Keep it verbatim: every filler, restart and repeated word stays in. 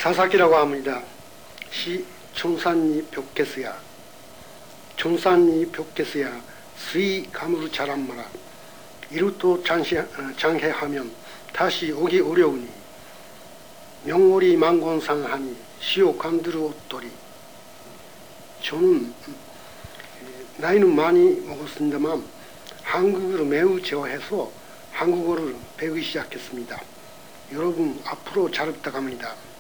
사사기라고 합니다. 시 촌산리 벽겠어야 촌산리 벽겠어야 수이 감으로 자란마라. 이루또 장해하면 다시 오기 어려우니 명월이 만권상하니 시오 감두루 옷돌이. 저는 나이는 많이 먹었습니다만 한국어를 매우 좋아해서 한국어를 배우기 시작했습니다. 여러분 앞으로 잘 부탁합니다.